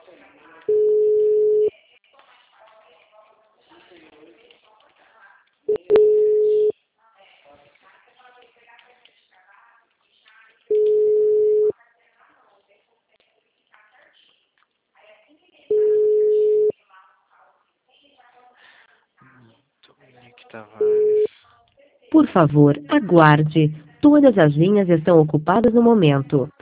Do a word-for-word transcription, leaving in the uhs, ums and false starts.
Dominique Tavares. Por favor, aguarde. Todas as linhas estão ocupadas no momento.